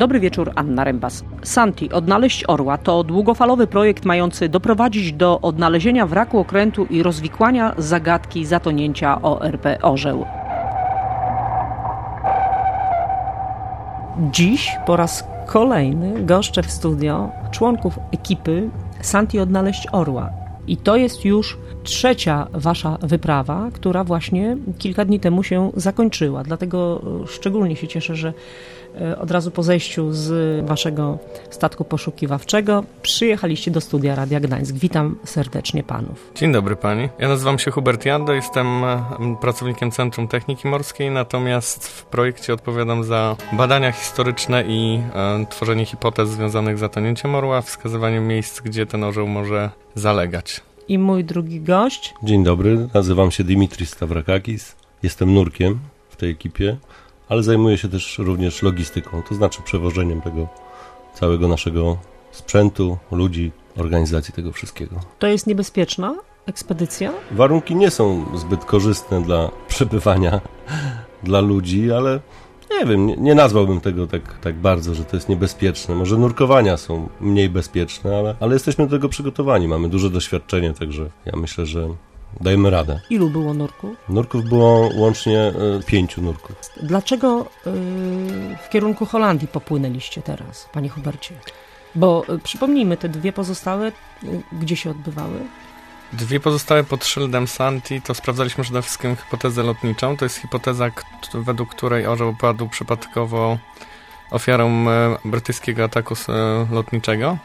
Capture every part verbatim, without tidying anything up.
Dobry wieczór, Anna Rembas. Santi, Odnaleźć Orła to długofalowy projekt mający doprowadzić do odnalezienia wraku okrętu i rozwikłania zagadki zatonięcia O R P Orzeł. Dziś po raz kolejny goszczę w studio członków ekipy Santi, Odnaleźć Orła. I to jest już trzecia wasza wyprawa, która właśnie kilka dni temu się zakończyła. Dlatego szczególnie się cieszę, że od razu po zejściu z waszego statku poszukiwawczego przyjechaliście do studia Radia Gdańsk. Witam serdecznie panów. Dzień dobry pani. Ja nazywam się Hubert Jando, jestem pracownikiem Centrum Techniki Morskiej, natomiast w projekcie odpowiadam za badania historyczne i e, tworzenie hipotez związanych z zatonięciem orła, wskazywaniem miejsc, gdzie ten orzeł może zalegać. I mój drugi gość. Dzień dobry, nazywam się Dimitris Stavrakakis, jestem nurkiem w tej ekipie, ale zajmuję się też również logistyką, to znaczy przewożeniem tego całego naszego sprzętu, ludzi, organizacji tego wszystkiego. To jest niebezpieczna ekspedycja? Warunki nie są zbyt korzystne dla przebywania dla ludzi, ale nie wiem, nie, nie nazwałbym tego tak, tak bardzo, że to jest niebezpieczne. Może nurkowania są mniej bezpieczne, ale, ale jesteśmy do tego przygotowani, mamy duże doświadczenie, także ja myślę, że dajemy radę. Ilu było nurków? Nurków było łącznie y, pięciu nurków. Dlaczego y, w kierunku Holandii popłynęliście teraz, panie Hubercie? Bo y, przypomnijmy, te dwie pozostałe, y, gdzie się odbywały? Dwie pozostałe pod szyldem Santi to sprawdzaliśmy przede wszystkim hipotezę lotniczą. To jest hipoteza, k- według której orzeł padł przypadkowo ofiarą e, brytyjskiego ataku e, lotniczego.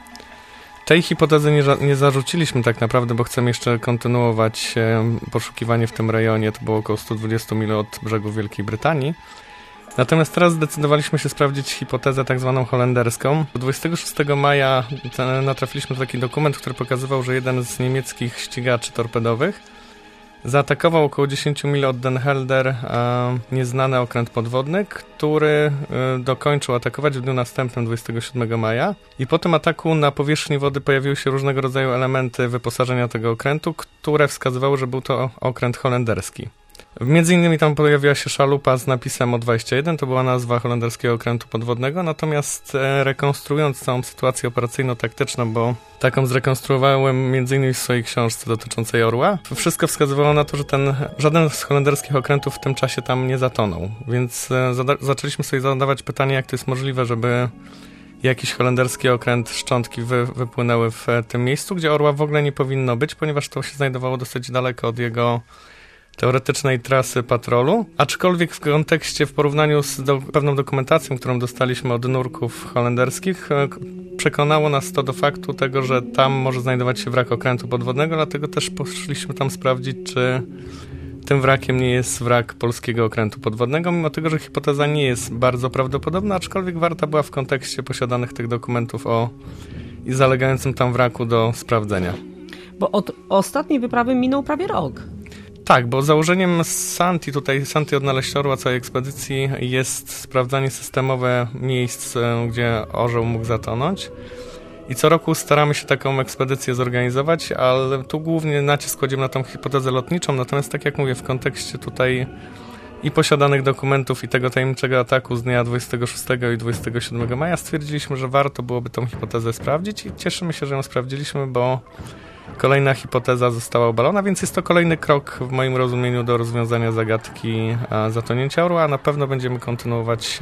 Tej hipotezy nie, nie zarzuciliśmy tak naprawdę, bo chcemy jeszcze kontynuować e, poszukiwanie w tym rejonie. To było około sto dwadzieścia mil od brzegów Wielkiej Brytanii. Natomiast teraz zdecydowaliśmy się sprawdzić hipotezę tak zwaną holenderską. dwudziestego szóstego maja natrafiliśmy na taki dokument, który pokazywał, że jeden z niemieckich ścigaczy torpedowych zaatakował około dziesięć mil od Den Helder e, nieznany okręt podwodny, który e, dokończył atakować w dniu następnym, dwudziestego siódmego maja. I po tym ataku na powierzchni wody pojawiły się różnego rodzaju elementy wyposażenia tego okrętu, które wskazywały, że był to okręt holenderski. Między innymi tam pojawiła się szalupa z napisem O dwadzieścia jeden, to była nazwa holenderskiego okrętu podwodnego, natomiast e, rekonstruując całą sytuację operacyjno-taktyczną, bo taką zrekonstruowałem między innymi w swojej książce dotyczącej Orła, wszystko wskazywało na to, że ten żaden z holenderskich okrętów w tym czasie tam nie zatonął, więc e, zada- zaczęliśmy sobie zadawać pytanie, jak to jest możliwe, żeby jakiś holenderski okręt szczątki wy, wypłynęły w e, tym miejscu, gdzie Orła w ogóle nie powinno być, ponieważ to się znajdowało dosyć daleko od jego teoretycznej trasy patrolu, aczkolwiek w kontekście, w porównaniu z do, pewną dokumentacją, którą dostaliśmy od nurków holenderskich, e, przekonało nas to do faktu tego, że tam może znajdować się wrak okrętu podwodnego, dlatego też poszliśmy tam sprawdzić, czy tym wrakiem nie jest wrak polskiego okrętu podwodnego, mimo tego, że hipoteza nie jest bardzo prawdopodobna, aczkolwiek warta była w kontekście posiadanych tych dokumentów o i zalegającym tam wraku do sprawdzenia. Bo od ostatniej wyprawy minął prawie rok. Tak, bo założeniem Santi, tutaj Santi Odnaleźć Orła, całej ekspedycji jest sprawdzanie systemowe miejsc, gdzie orzeł mógł zatonąć. I co roku staramy się taką ekspedycję zorganizować, ale tu głównie nacisk kładziemy na tą hipotezę lotniczą, natomiast tak jak mówię, w kontekście tutaj i posiadanych dokumentów i tego tajemniczego ataku z dnia dwudziestego szóstego i dwudziestego siódmego maja stwierdziliśmy, że warto byłoby tą hipotezę sprawdzić i cieszymy się, że ją sprawdziliśmy, bo kolejna hipoteza została obalona, więc jest to kolejny krok w moim rozumieniu do rozwiązania zagadki zatonięcia orła, a na pewno będziemy kontynuować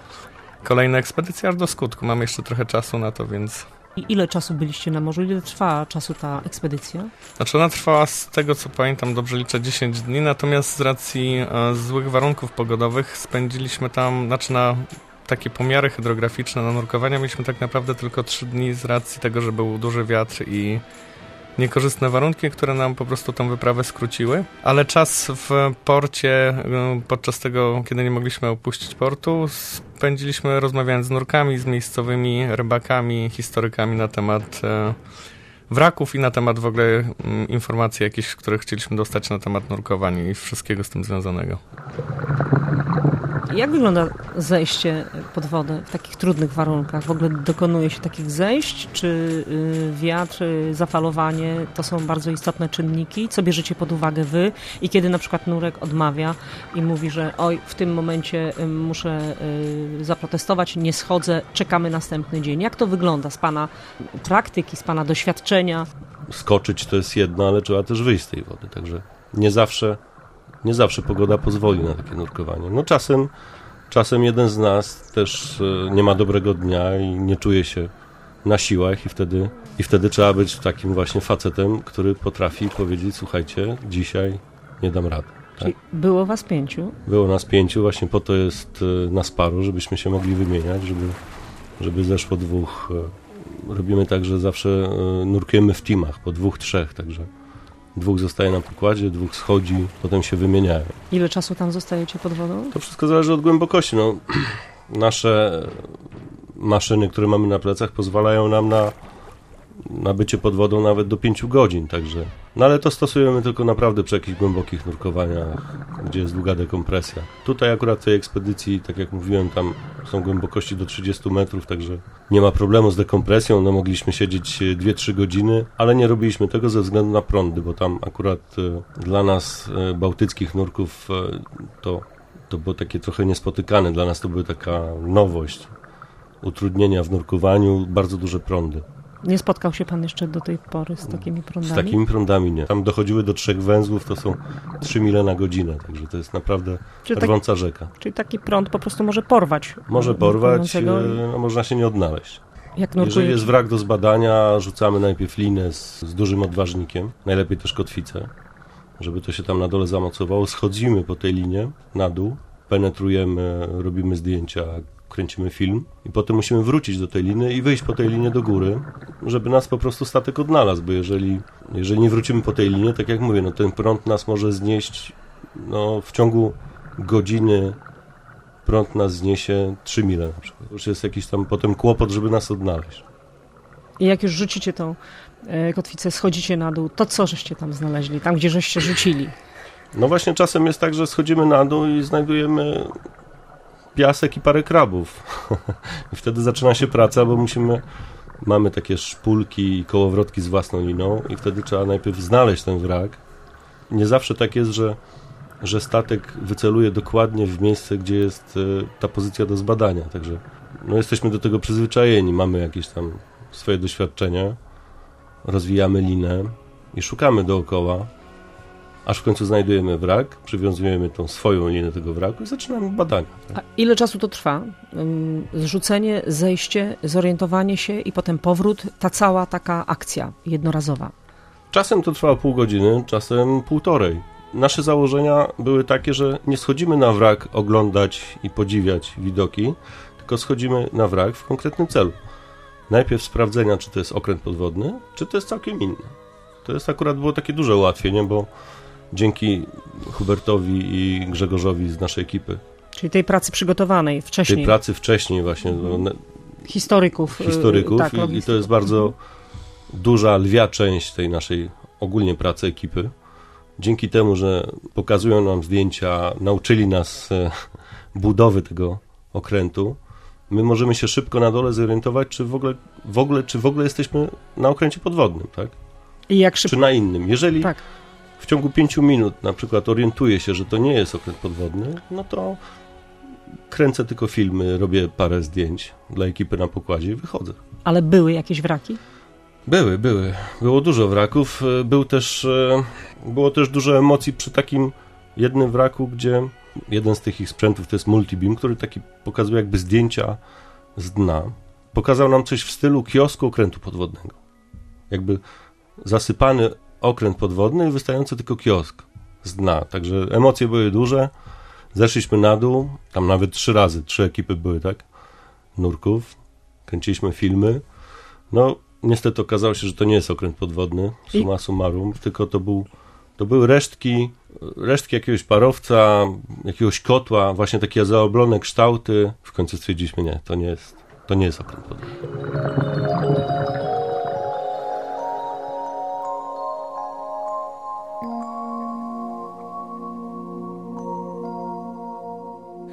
kolejne ekspedycje aż do skutku. Mamy jeszcze trochę czasu na to, więc... I ile czasu byliście na morzu? Ile trwa czasu ta ekspedycja? Znaczy ona trwała, z tego co pamiętam, dobrze liczę, dziesięć dni, natomiast z racji e, złych warunków pogodowych spędziliśmy tam, znaczy na takie pomiary hydrograficzne, na nurkowania mieliśmy tak naprawdę tylko trzy dni z racji tego, że był duży wiatr i niekorzystne warunki, które nam po prostu tą wyprawę skróciły, ale czas w porcie, podczas tego, kiedy nie mogliśmy opuścić portu, spędziliśmy rozmawiając z nurkami, z miejscowymi rybakami, historykami na temat e, wraków i na temat w ogóle m, informacji jakichś, które chcieliśmy dostać na temat nurkowania i wszystkiego z tym związanego. Jak wygląda zejście pod wodę w takich trudnych warunkach? W ogóle dokonuje się takich zejść? Czy wiatr, zafalowanie to są bardzo istotne czynniki? Co bierzecie pod uwagę wy? I kiedy na przykład nurek odmawia i mówi, że oj, w tym momencie muszę zaprotestować, nie schodzę, czekamy następny dzień. Jak to wygląda z pana praktyki, z pana doświadczenia? Skoczyć to jest jedno, ale trzeba też wyjść z tej wody, także nie zawsze, nie zawsze pogoda pozwoli na takie nurkowanie. No czasem, czasem jeden z nas też nie ma dobrego dnia i nie czuje się na siłach i wtedy, i wtedy trzeba być takim właśnie facetem, który potrafi powiedzieć, słuchajcie, dzisiaj nie dam rady. Tak? Czyli było was pięciu? Było nas pięciu, właśnie po to jest nas paru, żebyśmy się mogli wymieniać, żeby, żeby zeszło dwóch. Robimy tak, że zawsze nurkujemy w teamach, po dwóch, trzech, także dwóch zostaje na pokładzie, dwóch schodzi, potem się wymieniają. Ile czasu tam zostajecie pod wodą? To wszystko zależy od głębokości. No, nasze maszyny, które mamy na plecach, pozwalają nam na, na bycie pod wodą nawet do pięciu godzin, także. No ale to stosujemy tylko naprawdę przy jakichś głębokich nurkowaniach, gdzie jest długa dekompresja. Tutaj akurat w tej ekspedycji, tak jak mówiłem, tam są głębokości do trzydziestu metrów, także nie ma problemu z dekompresją, no mogliśmy siedzieć dwie trzy godziny, ale nie robiliśmy tego ze względu na prądy, bo tam akurat e, dla nas e, bałtyckich nurków e, to, to było takie trochę niespotykane, dla nas to była taka nowość, utrudnienia w nurkowaniu, bardzo duże prądy. Nie spotkał się pan jeszcze do tej pory z takimi prądami? Z takimi prądami nie. Tam dochodziły do trzech węzłów, to są trzy mile na godzinę, także to jest naprawdę czyli rwąca tak, rzeka. Czyli taki prąd po prostu może porwać. Może porwać, no, można się nie odnaleźć. Jak jeżeli jest wrak do zbadania, rzucamy najpierw linę z, z dużym odważnikiem, najlepiej też kotwicę, żeby to się tam na dole zamocowało. Schodzimy po tej linie na dół, penetrujemy, robimy zdjęcia, kręcimy film i potem musimy wrócić do tej liny i wyjść po tej linie do góry, żeby nas po prostu statek odnalazł, bo jeżeli, jeżeli nie wrócimy po tej linie, tak jak mówię, no ten prąd nas może znieść, no w ciągu godziny prąd nas zniesie trzy mile na przykład. Już jest jakiś tam potem kłopot, żeby nas odnaleźć. I jak już rzucicie tą e, kotwicę, schodzicie na dół, to co żeście tam znaleźli, tam gdzie żeście rzucili? No właśnie czasem jest tak, że schodzimy na dół i znajdujemy piasek i parę krabów. I wtedy zaczyna się praca, bo musimy, mamy takie szpulki i kołowrotki z własną liną i wtedy trzeba najpierw znaleźć ten wrak. Nie zawsze tak jest, że, że statek wyceluje dokładnie w miejsce, gdzie jest y, ta pozycja do zbadania. Także no, jesteśmy do tego przyzwyczajeni, mamy jakieś tam swoje doświadczenia, rozwijamy linę i szukamy dookoła, aż w końcu znajdujemy wrak, przywiązujemy tą swoją linę tego wraku i zaczynamy badania. Tak? A ile czasu to trwa? Zrzucenie, zejście, zorientowanie się i potem powrót, ta cała taka akcja jednorazowa. Czasem to trwa pół godziny, czasem półtorej. Nasze założenia były takie, że nie schodzimy na wrak oglądać i podziwiać widoki, tylko schodzimy na wrak w konkretnym celu. Najpierw sprawdzenia, czy to jest okręt podwodny, czy to jest całkiem inny. To jest akurat było takie duże ułatwienie, bo dzięki Hubertowi i Grzegorzowi z naszej ekipy. Czyli tej pracy przygotowanej wcześniej. Tej pracy wcześniej właśnie. No, historyków. Historyków tak, i, i to jest bardzo duża, lwia część tej naszej ogólnie pracy ekipy. Dzięki temu, że pokazują nam zdjęcia, nauczyli nas e, budowy tego okrętu, my możemy się szybko na dole zorientować, czy w ogóle, w ogóle, czy w ogóle jesteśmy na okręcie podwodnym, tak? I jak szybko... Czy na innym. Jeżeli tak. w ciągu pięciu minut na przykład orientuję się, że to nie jest okręt podwodny, no to kręcę tylko filmy, robię parę zdjęć dla ekipy na pokładzie i wychodzę. Ale były jakieś wraki? Były, były. Było dużo wraków. Był też, było też dużo emocji przy takim jednym wraku, gdzie jeden z tych ich sprzętów to jest multibeam, który taki pokazuje jakby zdjęcia z dna. Pokazał nam coś w stylu kiosku okrętu podwodnego. Jakby zasypany okręt podwodny i wystający tylko kiosk z dna. Także emocje były duże. Zeszliśmy na dół, tam nawet trzy razy, trzy ekipy były, tak? Nurków. Kręciliśmy filmy. No, niestety okazało się, że to nie jest okręt podwodny, summa summarum, tylko to był, to były resztki, resztki jakiegoś parowca, jakiegoś kotła, właśnie takie zaoblone kształty. W końcu stwierdziliśmy, nie, to nie jest, to nie jest okręt podwodny.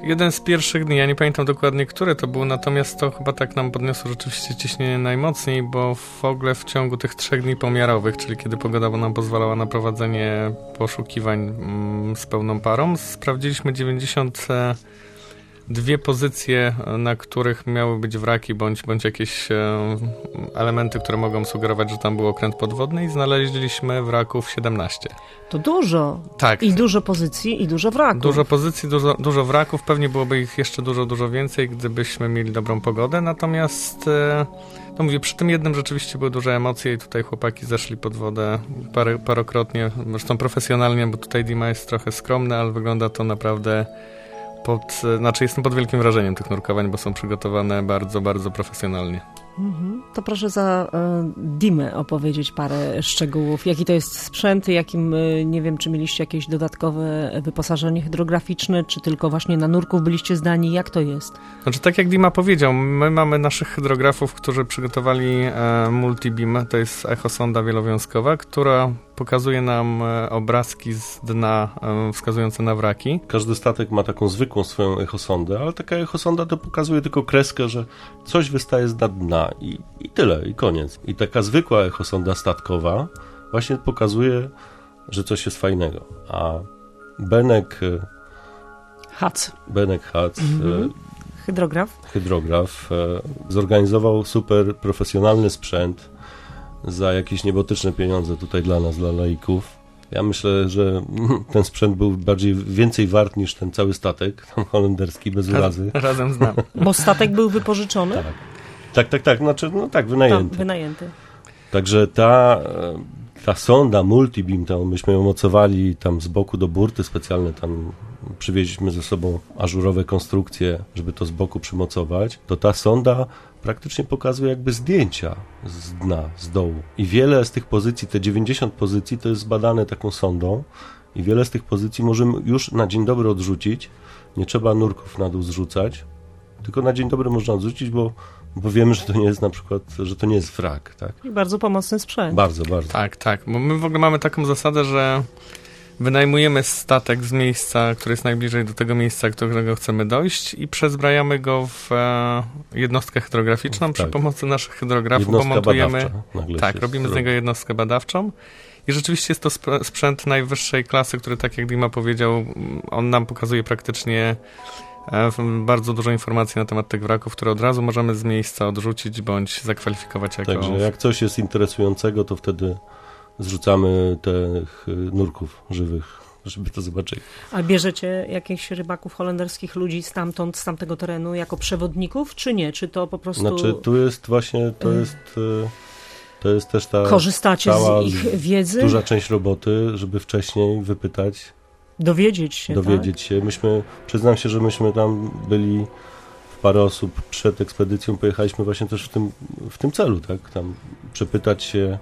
Jeden z pierwszych dni, ja nie pamiętam dokładnie, który to był, natomiast to chyba tak nam podniosło rzeczywiście ciśnienie najmocniej, bo w ogóle w ciągu tych trzech dni pomiarowych, czyli kiedy pogoda nam pozwalała na prowadzenie poszukiwań mm, z pełną parą, sprawdziliśmy dziewięćdziesiąt dwie pozycje, na których miały być wraki bądź, bądź jakieś e, elementy, które mogą sugerować, że tam był okręt podwodny i znaleźliśmy wraków siedemnaście. To dużo. Tak. I dużo pozycji, i dużo wraków. Dużo pozycji, dużo, dużo wraków. Pewnie byłoby ich jeszcze dużo, dużo więcej, gdybyśmy mieli dobrą pogodę. Natomiast, e, no mówię, przy tym jednym rzeczywiście były duże emocje i tutaj chłopaki zeszli pod wodę pary, parokrotnie. Zresztą profesjonalnie, bo tutaj Dima jest trochę skromny, ale wygląda to naprawdę pod... Znaczy jestem pod wielkim wrażeniem tych nurkowań, bo są przygotowane bardzo, bardzo profesjonalnie. Mhm. To proszę za y, Dimę opowiedzieć parę szczegółów. Jaki to jest sprzęt, jakim, y, nie wiem, czy mieliście jakieś dodatkowe wyposażenie hydrograficzne, czy tylko właśnie na nurków byliście zdani, jak to jest? Znaczy, tak jak Dima powiedział, my mamy naszych hydrografów, którzy przygotowali e, multibeam, to jest echosonda wielowiązkowa, która pokazuje nam e, obrazki z dna e, wskazujące na wraki. Każdy statek ma taką zwykłą swoją echosondę, ale taka echosonda to pokazuje tylko kreskę, że coś wystaje z dna i, i tyle, i koniec. I taka zwykła echosonda statkowa właśnie pokazuje, że coś jest fajnego. A Benek Hac. Benek Hac, Mhm. Hydrograf. hydrograf, e, zorganizował super profesjonalny sprzęt za jakieś niebotyczne pieniądze tutaj dla nas, dla laików. Ja myślę, że ten sprzęt był bardziej, więcej wart niż ten cały statek, tam holenderski, bez urazy. Raz, razem z nami. Bo statek był wypożyczony? Tak, tak, tak, tak, znaczy, no tak, wynajęty. Tam, wynajęty. Także ta, ta sonda multibeam, tam myśmy ją mocowali tam z boku do burty specjalne, tam przywieźliśmy ze sobą ażurowe konstrukcje, żeby to z boku przymocować, to ta sonda praktycznie pokazuje jakby zdjęcia z dna, z dołu. I wiele z tych pozycji, te dziewięćdziesiąt pozycji, to jest zbadane taką sondą i wiele z tych pozycji możemy już na dzień dobry odrzucić. Nie trzeba nurków na dół zrzucać, tylko na dzień dobry można odrzucić, bo, bo wiemy, że to nie jest na przykład, że to nie jest wrak, tak? I bardzo pomocny sprzęt. Bardzo, bardzo. Tak, tak, bo my w ogóle mamy taką zasadę, że wynajmujemy statek z miejsca, które jest najbliżej do tego miejsca, do którego chcemy dojść i przezbrajamy go w e, jednostkę hydrograficzną tak. przy pomocy naszych hydrografów, Jednostka bo montujemy... badawcza, nagle Tak, się robimy z robi. niego jednostkę badawczą i rzeczywiście jest to sp- sprzęt najwyższej klasy, który, tak jak Dima powiedział, on nam pokazuje praktycznie e, bardzo dużo informacji na temat tych wraków, które od razu możemy z miejsca odrzucić bądź zakwalifikować jako... Także jak coś jest interesującego, to wtedy zrzucamy tych nurków żywych, żeby to zobaczyć. A bierzecie jakichś rybaków holenderskich, ludzi stamtąd, z tamtego terenu jako przewodników, czy nie? Czy to po prostu... Znaczy tu jest właśnie, to jest, e, to jest też ta korzystacie cała z ich wiedzy? duża część roboty, żeby wcześniej wypytać, Dowiedzieć się, dowiedzieć tak? się. Myśmy, przyznam się, że myśmy tam byli w parę osób przed ekspedycją, pojechaliśmy właśnie też w tym, w tym celu, tak? Tam przepytać się,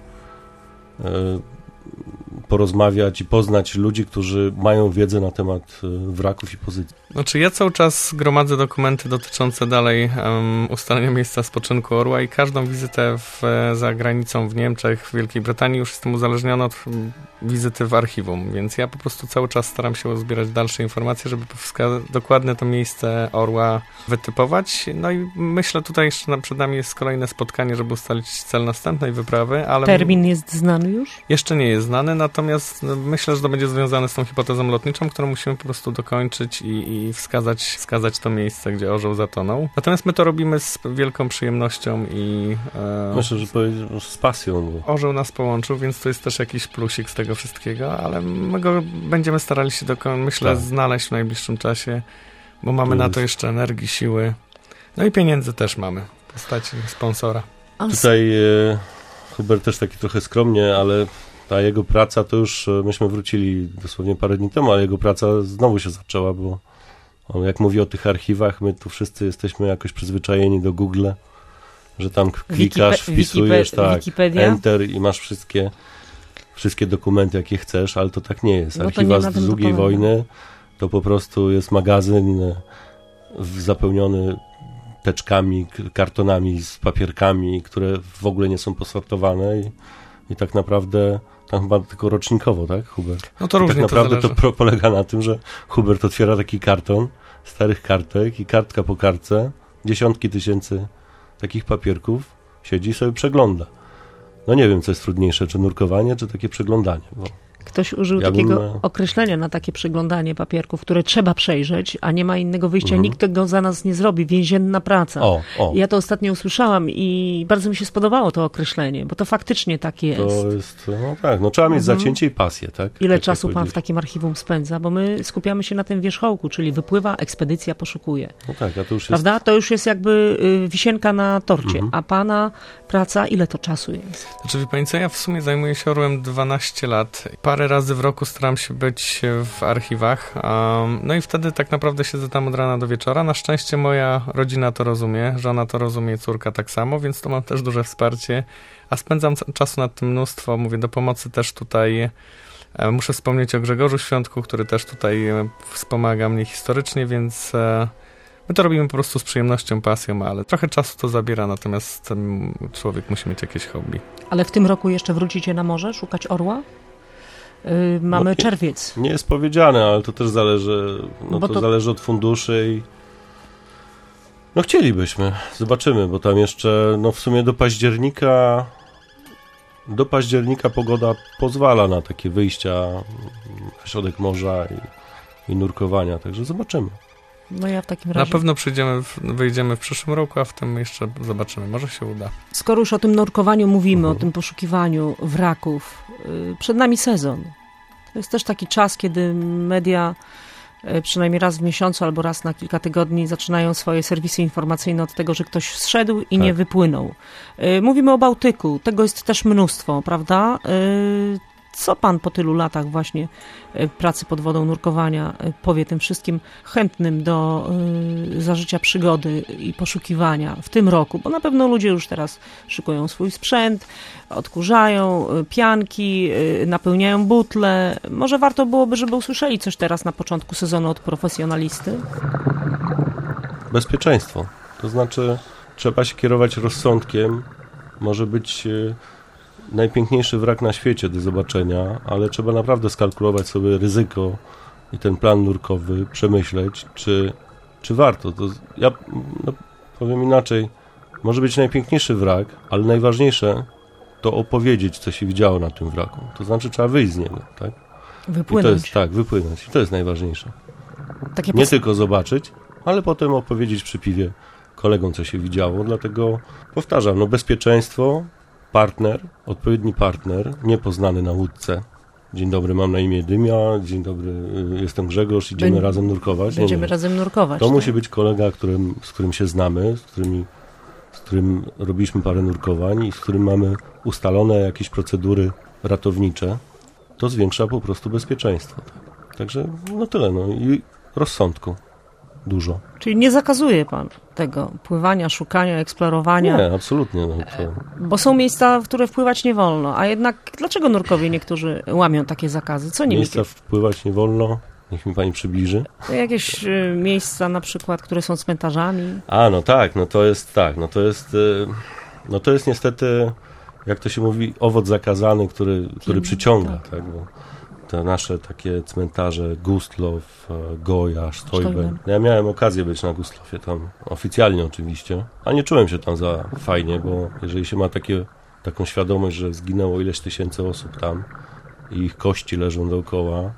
e, porozmawiać i poznać ludzi, którzy mają wiedzę na temat wraków i pozycji. Znaczy ja cały czas gromadzę dokumenty dotyczące dalej um, ustalenia miejsca spoczynku orła i każdą wizytę w, za granicą w Niemczech, w Wielkiej Brytanii już jestem uzależniony od wizyty w archiwum, więc ja po prostu cały czas staram się zbierać dalsze informacje, żeby wska- dokładne to miejsce orła wytypować. No i myślę, tutaj jeszcze przed nami jest kolejne spotkanie, żeby ustalić cel następnej wyprawy, ale... Termin jest znany już? Jeszcze nie jest znany, natomiast myślę, że to będzie związane z tą hipotezą lotniczą, którą musimy po prostu dokończyć i, i wskazać, wskazać to miejsce, gdzie orzeł zatonął. Natomiast my to robimy z wielką przyjemnością i... E, Myślę, że powiedzieć z pasją. Bo... Orzeł nas połączył, więc to jest też jakiś plusik z tego wszystkiego, ale my go będziemy starali się, do, myślę, tak. znaleźć w najbliższym czasie, bo mamy to na jest... to jeszcze energii, siły. No i pieniędzy też mamy w postaci sponsora. Tutaj e, Hubert też taki trochę skromnie, ale ta jego praca to już, myśmy wrócili dosłownie parę dni temu, ale jego praca znowu się zaczęła, bo on, jak mówi o tych archiwach, my tu wszyscy jesteśmy jakoś przyzwyczajeni do Google, że tam klikasz, Wikipe- wpisujesz, Wikipe- tak, Wikipedia? enter i masz wszystkie, wszystkie dokumenty, jakie chcesz, ale to tak nie jest. No Archiwa nie z na tym drugiej to polega. wojny to po prostu jest magazyn e, w- zapełniony teczkami, k- kartonami z papierkami, które w ogóle nie są posortowane i, i tak naprawdę tam chyba tylko rocznikowo, tak, Hubert? No to I różnie tak naprawdę to to, zależy. pro, polega na tym, że Hubert otwiera taki karton, starych kartek i kartka po kartce, dziesiątki tysięcy takich papierków siedzi i sobie przegląda. No nie wiem, co jest trudniejsze, czy nurkowanie, czy takie przeglądanie. Bo Ktoś użył ja takiego bym... określenia na takie przeglądanie papierków, które trzeba przejrzeć, a nie ma innego wyjścia. Mhm. Nikt tego za nas nie zrobi. Więzienna praca. O, o. Ja to ostatnio usłyszałam i bardzo mi się spodobało to określenie, bo to faktycznie tak jest. To jest, no tak, no trzeba mieć mhm. zacięcie i pasję, tak? Ile tak czasu pan w takim archiwum spędza? Bo my skupiamy się na tym wierzchołku, czyli wypływa, ekspedycja poszukuje. No tak, a to już jest... Prawda? To już jest jakby wisienka na torcie, mhm. a pana praca, ile to czasu jest? Znaczy, wie pani co, ja w sumie zajmuję się orłem dwanaście lat. Parę razy w roku staram się być w archiwach, um, no i wtedy tak naprawdę siedzę tam od rana do wieczora. Na szczęście moja rodzina to rozumie, żona to rozumie, córka tak samo, więc to mam też duże wsparcie, a spędzam czasu nad tym mnóstwo. Mówię, do pomocy też tutaj e, muszę wspomnieć o Grzegorzu Świątku, który też tutaj e, wspomaga mnie historycznie, więc e, my to robimy po prostu z przyjemnością, pasją, ale trochę czasu to zabiera, natomiast um, człowiek musi mieć jakieś hobby. Ale w tym roku jeszcze wrócicie na morze, szukać orła? Yy, mamy no, nie, czerwiec. Nie jest powiedziane, ale to też zależy, no to, to zależy od funduszy i no chcielibyśmy, zobaczymy, bo tam jeszcze, no w sumie do października do października pogoda pozwala na takie wyjścia na środek morza i, i nurkowania, także zobaczymy. No ja w takim razie... Na pewno przyjdziemy, w, wyjdziemy w przyszłym roku, a w tym jeszcze zobaczymy, może się uda. Skoro już o tym nurkowaniu mówimy, Mhm. o tym poszukiwaniu wraków, yy, przed nami sezon. To jest też taki czas, kiedy media yy, przynajmniej raz w miesiącu albo raz na kilka tygodni zaczynają swoje serwisy informacyjne od tego, że ktoś zszedł i tak. nie wypłynął. Yy, mówimy o Bałtyku, tego jest też mnóstwo, prawda? Yy, Co pan po tylu latach właśnie pracy pod wodą, nurkowania powie tym wszystkim chętnym do y, zażycia przygody i poszukiwania w tym roku? Bo na pewno ludzie już teraz szykują swój sprzęt, odkurzają pianki, y, napełniają butle. Może warto byłoby, żeby usłyszeli coś teraz na początku sezonu od profesjonalisty? Bezpieczeństwo. To znaczy trzeba się kierować rozsądkiem. Może być... Y- najpiękniejszy wrak na świecie do zobaczenia, ale trzeba naprawdę skalkulować sobie ryzyko i ten plan nurkowy, przemyśleć, czy, czy warto. To ja no, powiem inaczej, może być najpiękniejszy wrak, ale najważniejsze to opowiedzieć, co się widziało na tym wraku. To znaczy trzeba wyjść z niego, tak? Wypłynąć. I to jest, tak, wypłynąć. I to jest najważniejsze. Takie Nie pos- tylko zobaczyć, ale potem opowiedzieć przy piwie kolegom, co się widziało. Dlatego powtarzam, no bezpieczeństwo, partner, odpowiedni partner, niepoznany na łódce. Dzień dobry, mam na imię Dymia, dzień dobry, jestem Grzegorz, idziemy Bę- razem nurkować. Będziemy nie, nie. razem nurkować. To tak? musi być kolega, którym, z którym się znamy, z, którymi, z którym robiliśmy parę nurkowań i z którym mamy ustalone jakieś procedury ratownicze. To zwiększa po prostu bezpieczeństwo. Tak. Także no tyle, no i rozsądku dużo. Czyli nie zakazuje pan tego pływania, szukania, eksplorowania? Nie, absolutnie. No, to... Bo są miejsca, w które wpływać nie wolno, a jednak dlaczego nurkowie niektórzy łamią takie zakazy? Co nimi? Miejsca wpływać nie wolno? Niech mi pani przybliży. Jakieś y, miejsca na przykład, które są cmentarzami? A, no tak, no to jest tak, no to jest, y, no to jest niestety, jak to się mówi, owoc zakazany, który, który przyciąga, tak, tak bo te nasze takie cmentarze Gustlow, Goja, Steuben. Ja miałem okazję być na Gustlowie tam, oficjalnie oczywiście, a nie czułem się tam za fajnie, bo jeżeli się ma takie, taką świadomość, że zginęło ileś tysięcy osób tam i ich kości leżą dookoła,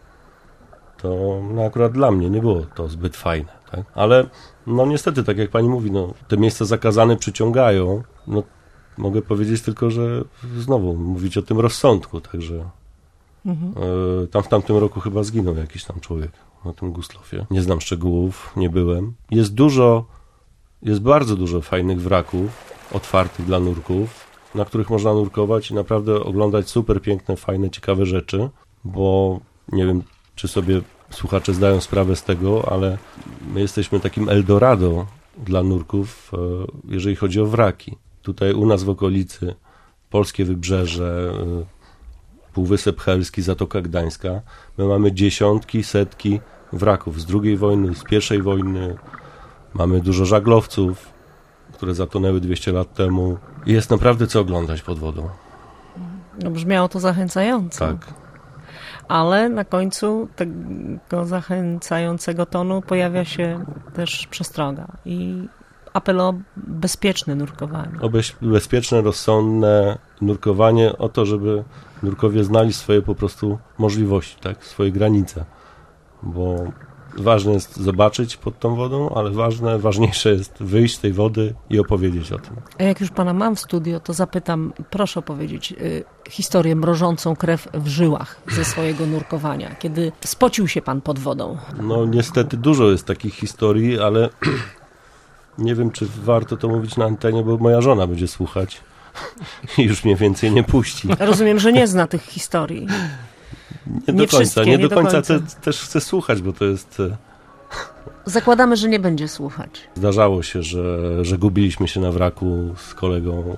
to no akurat dla mnie nie było to zbyt fajne, tak? Ale no niestety, tak jak pani mówi, no te miejsca zakazane przyciągają, no mogę powiedzieć tylko, że znowu mówić o tym rozsądku, także Mhm. y, tam w tamtym roku chyba zginął jakiś tam człowiek na tym Gustlowie. Nie znam szczegółów, nie byłem. Jest dużo, jest bardzo dużo fajnych wraków otwartych dla nurków, na których można nurkować i naprawdę oglądać super piękne, fajne, ciekawe rzeczy, bo nie wiem, czy sobie słuchacze zdają sprawę z tego, ale my jesteśmy takim Eldorado dla nurków, jeżeli chodzi o wraki. Tutaj u nas w okolicy, polskie wybrzeże, Półwysep Helski, Zatoka Gdańska, my mamy dziesiątki, setki wraków z drugiej wojny, z pierwszej wojny. Mamy dużo żaglowców, które zatonęły dwieście lat temu. I jest naprawdę co oglądać pod wodą. No, brzmiało to zachęcająco. Tak. ale na końcu tego zachęcającego tonu pojawia się też przestroga i apel o bezpieczne nurkowanie. O bez, bezpieczne, rozsądne nurkowanie, o to, żeby nurkowie znali swoje po prostu możliwości, tak, swoje granice, bo ważne jest zobaczyć pod tą wodą, ale ważne, ważniejsze jest wyjść z tej wody i opowiedzieć o tym. A jak już pana mam w studio, to zapytam, proszę opowiedzieć y, historię mrożącą krew w żyłach ze swojego nurkowania, kiedy spocił się pan pod wodą. No niestety dużo jest takich historii, ale nie wiem, czy warto to mówić na antenie, bo moja żona będzie słuchać i już mnie więcej nie puści. Rozumiem, że nie zna tych historii. Nie, nie do końca, nie, nie do końca, końca. Te, też chcę słuchać, bo to jest... Zakładamy, że nie będzie słuchać. Zdarzało się, że, że gubiliśmy się na wraku z kolegą,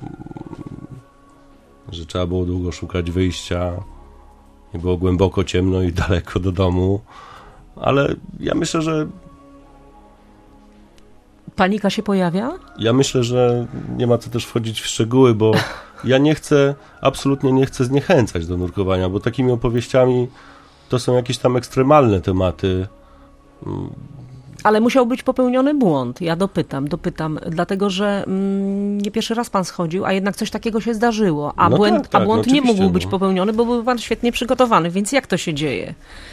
że trzeba było długo szukać wyjścia, nie było głęboko, ciemno i daleko do domu, ale ja myślę, że... Panika się pojawia? Ja myślę, że nie ma co też wchodzić w szczegóły, bo ja nie chcę, absolutnie nie chcę zniechęcać do nurkowania, bo takimi opowieściami to są jakieś tam ekstremalne tematy. Ale musiał być popełniony błąd. Ja dopytam, dopytam, dlatego że mm, nie pierwszy raz pan schodził, a jednak coś takiego się zdarzyło, a no błęd, tak, tak, a błąd no nie mógł no. być popełniony, bo był pan świetnie przygotowany, więc jak to się dzieje?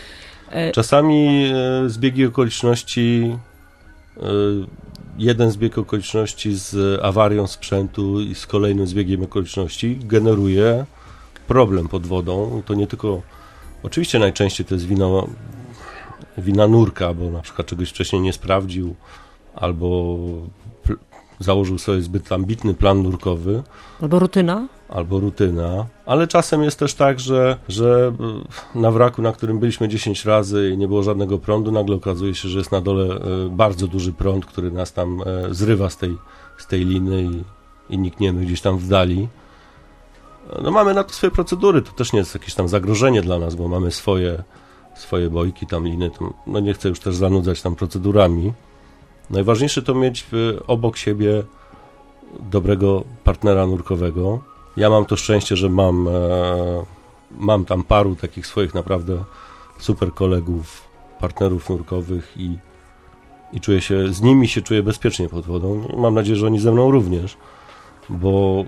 Czasami e, zbiegi okoliczności, e, jeden zbieg okoliczności z awarią sprzętu i z kolejnym zbiegiem okoliczności generuje problem pod wodą. To nie tylko, oczywiście najczęściej to jest wina, wina nurka, bo na przykład czegoś wcześniej nie sprawdził albo pl- założył sobie zbyt ambitny plan nurkowy. Albo rutyna. Albo rutyna, ale czasem jest też tak, że, że na wraku, na którym byliśmy dziesięć razy i nie było żadnego prądu, nagle okazuje się, że jest na dole bardzo duży prąd, który nas tam zrywa z tej, z tej liny i, i nikniemy gdzieś tam w dali. No mamy na to swoje procedury, to też nie jest jakieś tam zagrożenie dla nas, bo mamy swoje, swoje bojki, tam liny, to, no nie chcę już też zanudzać tam procedurami. Najważniejsze to mieć obok siebie dobrego partnera nurkowego. Ja mam to szczęście, że mam, e, mam tam paru takich swoich naprawdę super kolegów, partnerów nurkowych i, i czuję się, z nimi się czuję bezpiecznie pod wodą. Mam nadzieję, że oni ze mną również, bo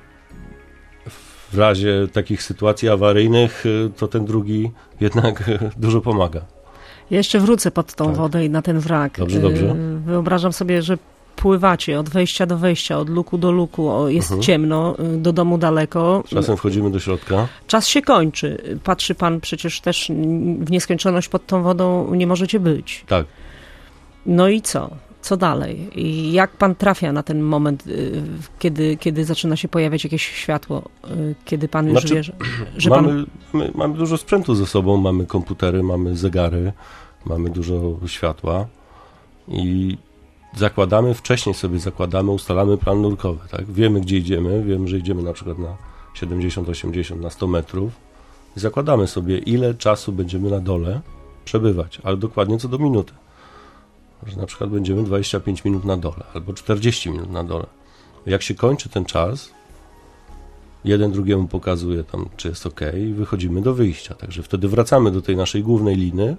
w razie takich sytuacji awaryjnych to ten drugi jednak dużo pomaga. Ja jeszcze wrócę pod tą tak. wodę i na ten wrak. Dobrze, dobrze. Wyobrażam sobie, że pływacie od wejścia do wejścia, od luku do luku, o, jest mhm. ciemno, do domu daleko. Czasem wchodzimy do środka. Czas się kończy. Patrzy pan przecież też w nieskończoność pod tą wodą nie możecie być. Tak. No i co? Co dalej? I jak pan trafia na ten moment, kiedy, kiedy zaczyna się pojawiać jakieś światło, kiedy pan już znaczy, wie, że, że mamy, pan... mamy, mamy dużo sprzętu ze sobą, mamy komputery, mamy zegary, mamy dużo światła i zakładamy, wcześniej sobie zakładamy, ustalamy plan nurkowy, tak? Wiemy, gdzie idziemy, wiemy, że idziemy na przykład na siedemdziesiąt, osiemdziesiąt, na sto metrów i zakładamy sobie, ile czasu będziemy na dole przebywać, ale dokładnie co do minuty. Że na przykład będziemy dwadzieścia pięć minut na dole, albo czterdzieści minut na dole. Jak się kończy ten czas, jeden drugiemu pokazuje tam, czy jest ok, i wychodzimy do wyjścia. Także wtedy wracamy do tej naszej głównej liny,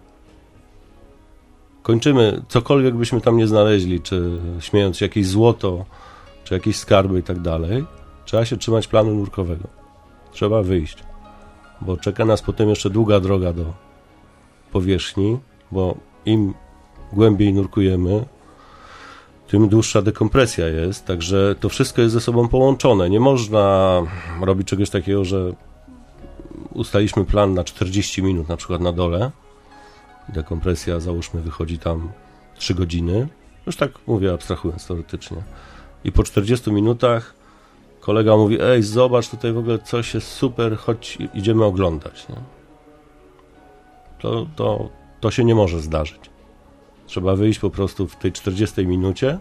kończymy, cokolwiek byśmy tam nie znaleźli, czy śmiejąc się jakieś złoto, czy jakieś skarby i tak dalej, trzeba się trzymać planu nurkowego. Trzeba wyjść, bo czeka nas potem jeszcze długa droga do powierzchni, bo im głębiej nurkujemy, tym dłuższa dekompresja jest, także to wszystko jest ze sobą połączone. Nie można robić czegoś takiego, że ustaliśmy plan na czterdzieści minut, na przykład na dole, dekompresja, załóżmy, wychodzi tam trzy godziny, już tak mówię, abstrahując teoretycznie, i po czterdziestu minutach kolega mówi, ej, zobacz, tutaj w ogóle coś jest super, chodź, idziemy oglądać. Nie? To, to, to się nie może zdarzyć. Trzeba wyjść po prostu w tej czterdziestej minucie.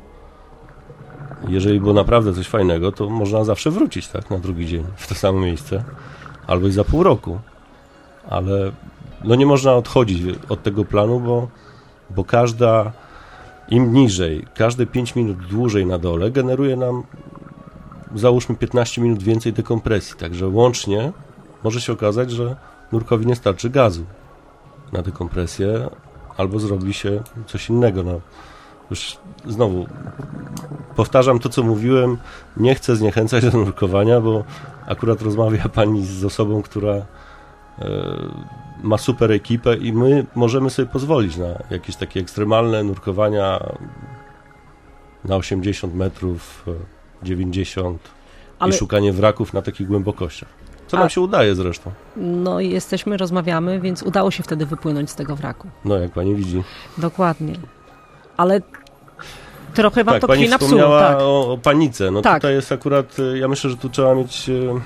Jeżeli było naprawdę coś fajnego, to można zawsze wrócić, tak, na drugi dzień w to samo miejsce, albo i za pół roku. Ale no nie można odchodzić od tego planu, bo, bo każda, im niżej, każde pięć minut dłużej na dole generuje nam, załóżmy, piętnaście minut więcej dekompresji. Także łącznie może się okazać, że nurkowi nie starczy gazu na dekompresję, albo zrobi się coś innego. No, już znowu powtarzam to, co mówiłem, nie chcę zniechęcać do nurkowania, bo akurat rozmawia pani z osobą, która e, ma super ekipę i my możemy sobie pozwolić na jakieś takie ekstremalne nurkowania na osiemdziesiąt metrów, dziewięćdziesiąt Ale... i szukanie wraków na takich głębokościach. Co nam A... się udaje zresztą. No i jesteśmy, rozmawiamy, więc udało się wtedy wypłynąć z tego wraku. No, jak pani widzi. Dokładnie. Ale trochę wam tak, to pani krwi napsuło. wspomniała Tak. o, o panice. No tak. Tutaj jest akurat, ja myślę, że tu trzeba mieć e,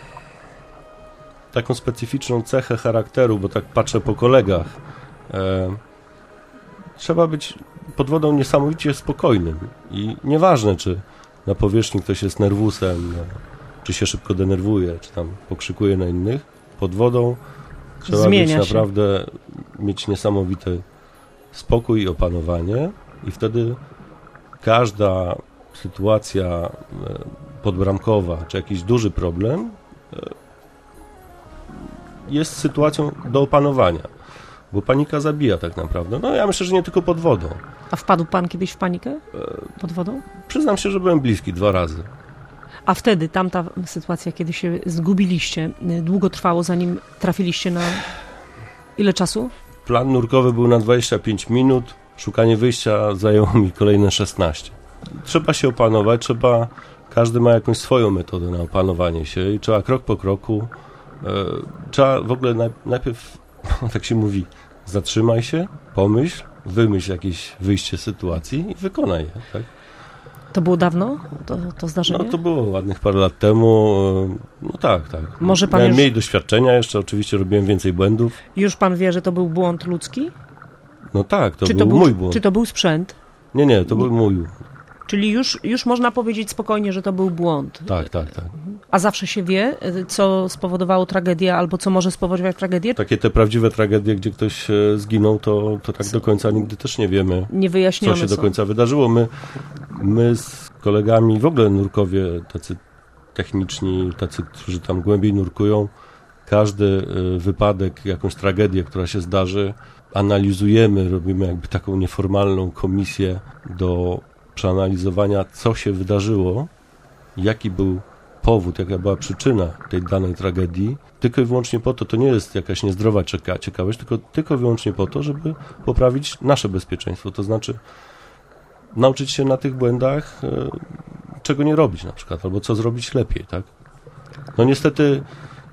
taką specyficzną cechę charakteru, bo tak patrzę po kolegach. E, trzeba być pod wodą niesamowicie spokojnym i nieważne, czy na powierzchni ktoś jest nerwusem, czy się szybko denerwuje, czy tam pokrzykuje na innych. Pod wodą trzeba Zmienia mieć się. naprawdę mieć niesamowity spokój i opanowanie i wtedy każda sytuacja podbramkowa, czy jakiś duży problem jest sytuacją do opanowania, bo panika zabija tak naprawdę. No ja myślę, że nie tylko pod wodą. A wpadł pan kiedyś w panikę pod wodą? Przyznam się, że byłem bliski dwa razy. A wtedy tamta sytuacja, kiedy się zgubiliście, długo trwało, zanim trafiliście na ile czasu? Plan nurkowy był na dwadzieścia pięć minut, szukanie wyjścia zajęło mi kolejne szesnaście. Trzeba się opanować, trzeba, każdy ma jakąś swoją metodę na opanowanie się i trzeba krok po kroku, e, trzeba w ogóle naj, najpierw, tak się mówi, zatrzymaj się, pomyśl, wymyśl jakieś wyjście z sytuacji i wykonaj je, tak? To było dawno, to, to zdarzenie? No to było ładnych parę lat temu, no tak, tak. Może pan Miałem już... mniej doświadczenia jeszcze, oczywiście robiłem więcej błędów. Już pan wie, że to był błąd ludzki? No tak, to czy był, to był mój błąd. Czy to był sprzęt? Nie, nie, to był mój. Czyli już, już można powiedzieć spokojnie, że to był błąd. Tak, tak, tak. A zawsze się wie, co spowodowało tragedię, albo co może spowodować tragedię? Takie te prawdziwe tragedie, gdzie ktoś zginął, to, to tak do końca nigdy też nie wiemy, Niewyjaśnione co się są. do końca wydarzyło. My, my z kolegami, w ogóle nurkowie tacy techniczni, tacy, którzy tam głębiej nurkują, każdy wypadek, jakąś tragedię, która się zdarzy, analizujemy, robimy jakby taką nieformalną komisję do przeanalizowania, co się wydarzyło, jaki był powód, jaka była przyczyna tej danej tragedii, tylko i wyłącznie po to, to nie jest jakaś niezdrowa ciekawość, tylko, tylko i wyłącznie po to, żeby poprawić nasze bezpieczeństwo, to znaczy nauczyć się na tych błędach, e, czego nie robić na przykład, albo co zrobić lepiej, tak? No niestety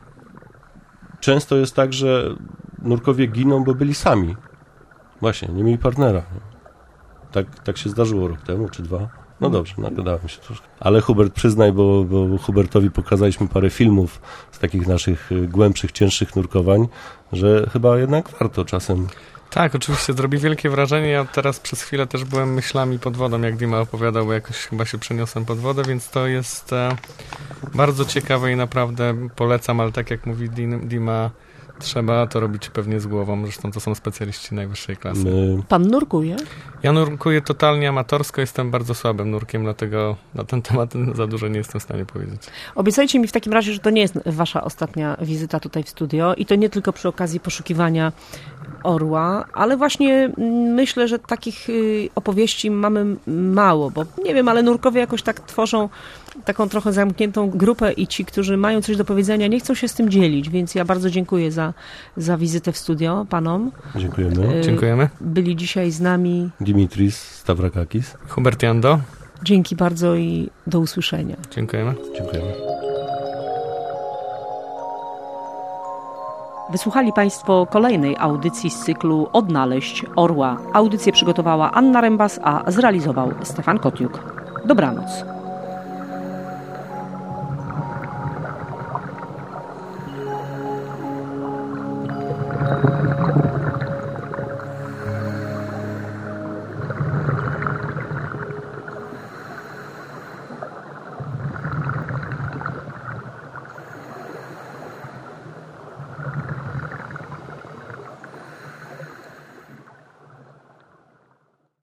często jest tak, że nurkowie giną, bo byli sami. Właśnie, nie mieli partnera. Tak, tak się zdarzyło rok temu, czy dwa. No dobrze, nagadałem się troszkę. Ale Hubert, przyznaj, bo, bo Hubertowi pokazaliśmy parę filmów z takich naszych głębszych, cięższych nurkowań, że chyba jednak warto czasem... Tak, oczywiście, zrobi wielkie wrażenie. Ja teraz przez chwilę też byłem myślami pod wodą, jak Dima opowiadał, bo jakoś chyba się przeniosłem pod wodę, więc to jest e, bardzo ciekawe i naprawdę polecam, ale tak jak mówi Dima, trzeba to robić pewnie z głową, zresztą to są specjaliści najwyższej klasy. My... Pan nurkuje? Ja nurkuję totalnie amatorsko, jestem bardzo słabym nurkiem, dlatego na ten temat za dużo nie jestem w stanie powiedzieć. Obiecajcie mi w takim razie, że to nie jest wasza ostatnia wizyta tutaj w studio i to nie tylko przy okazji poszukiwania orła, ale właśnie myślę, że takich opowieści mamy mało, bo nie wiem, ale nurkowie jakoś tak tworzą taką trochę zamkniętą grupę i ci, którzy mają coś do powiedzenia, nie chcą się z tym dzielić, więc ja bardzo dziękuję za, za wizytę w studio panom. Dziękujemy. Dziękujemy. Byli dzisiaj z nami Dimitris Stavrakakis. Hubert Jando. Dzięki bardzo i do usłyszenia. Dziękujemy. Dziękujemy. Wysłuchali Państwo kolejnej audycji z cyklu Odnaleźć Orła. Audycję przygotowała Anna Rembas, a zrealizował Stefan Kotiuk. Dobranoc.